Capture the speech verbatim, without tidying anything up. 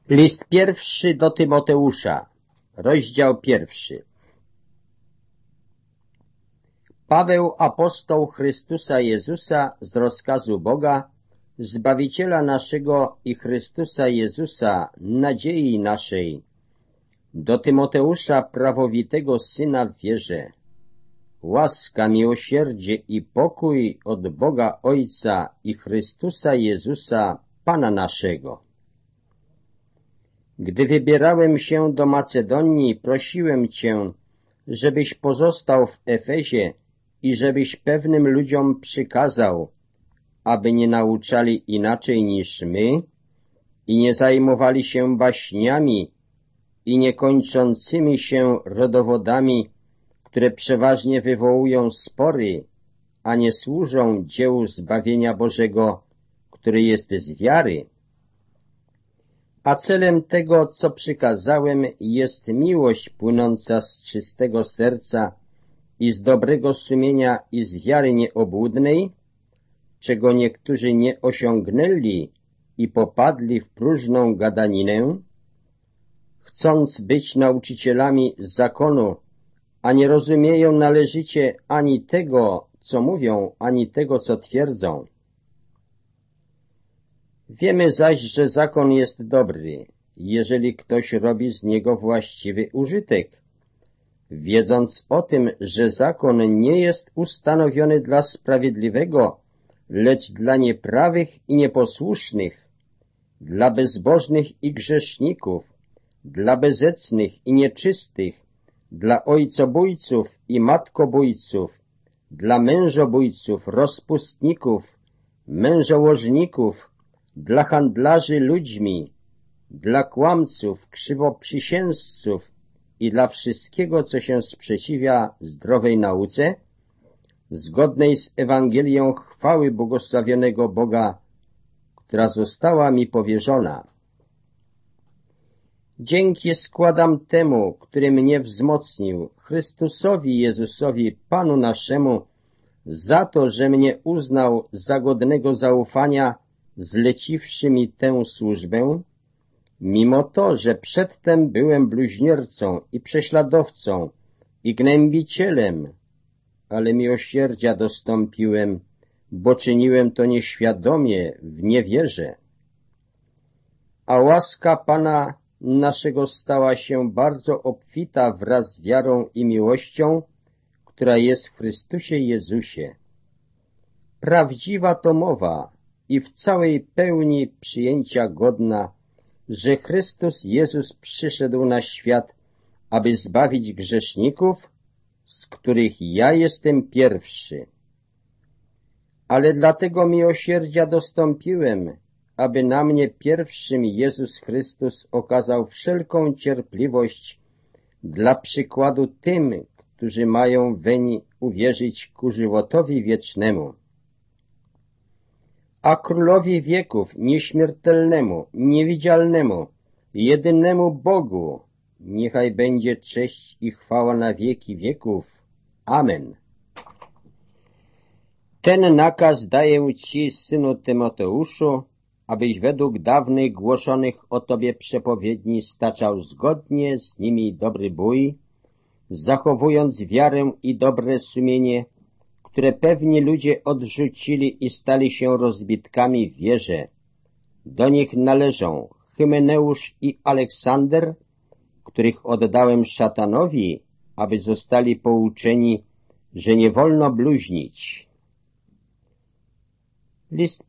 List pierwszy do Tymoteusza, rozdział pierwszy. Paweł, apostoł Chrystusa Jezusa z rozkazu Boga, Zbawiciela naszego i Chrystusa Jezusa, nadziei naszej, do Tymoteusza, prawowitego syna w wierze. Łaska, miłosierdzie i pokój od Boga Ojca i Chrystusa Jezusa, Pana naszego. Gdy wybierałem się do Macedonii, prosiłem Cię, żebyś pozostał w Efezie i żebyś pewnym ludziom przykazał, aby nie nauczali inaczej niż my i nie zajmowali się baśniami i niekończącymi się rodowodami, które przeważnie wywołują spory, a nie służą dziełu zbawienia Bożego, który jest z wiary. A celem tego, co przykazałem, jest miłość płynąca z czystego serca i z dobrego sumienia i z wiary nieobłudnej, czego niektórzy nie osiągnęli i popadli w próżną gadaninę, chcąc być nauczycielami zakonu, a nie rozumieją należycie ani tego, co mówią, ani tego, co twierdzą. Wiemy zaś, że zakon jest dobry, jeżeli ktoś robi z niego właściwy użytek, wiedząc o tym, że zakon nie jest ustanowiony dla sprawiedliwego, lecz dla nieprawych i nieposłusznych, dla bezbożnych i grzeszników, dla bezecnych i nieczystych, dla ojcobójców i matkobójców, dla mężobójców, rozpustników, mężołożników, dla handlarzy ludźmi, dla kłamców, krzywoprzysięzców i dla wszystkiego, co się sprzeciwia zdrowej nauce, zgodnej z Ewangelią chwały błogosławionego Boga, która została mi powierzona. Dzięki składam temu, który mnie wzmocnił, Chrystusowi Jezusowi, Panu naszemu, za to, że mnie uznał za godnego zaufania, zleciwszy mi tę służbę, mimo to, że przedtem byłem bluźniercą i prześladowcą i gnębicielem, ale miłosierdzia dostąpiłem, bo czyniłem to nieświadomie, w niewierze. A łaska Pana naszego stała się bardzo obfita wraz z wiarą i miłością, która jest w Chrystusie Jezusie. Prawdziwa to mowa i w całej pełni przyjęcia godna, że Chrystus Jezus przyszedł na świat, aby zbawić grzeszników, z których ja jestem pierwszy. Ale dlatego miłosierdzia dostąpiłem, aby na mnie pierwszym Jezus Chrystus okazał wszelką cierpliwość dla przykładu tym, którzy mają weń uwierzyć ku żywotowi wiecznemu. A Królowi wieków, nieśmiertelnemu, niewidzialnemu, jedynemu Bogu, niechaj będzie cześć i chwała na wieki wieków. Amen. Ten nakaz daję Ci, synu Tymoteuszu, abyś według dawnych głoszonych o Tobie przepowiedni staczał zgodnie z nimi dobry bój, zachowując wiarę i dobre sumienie, które pewni ludzie odrzucili i stali się rozbitkami w wierze. Do nich należą Hymeneusz i Aleksander, których oddałem szatanowi, aby zostali pouczeni, że nie wolno bluźnić. List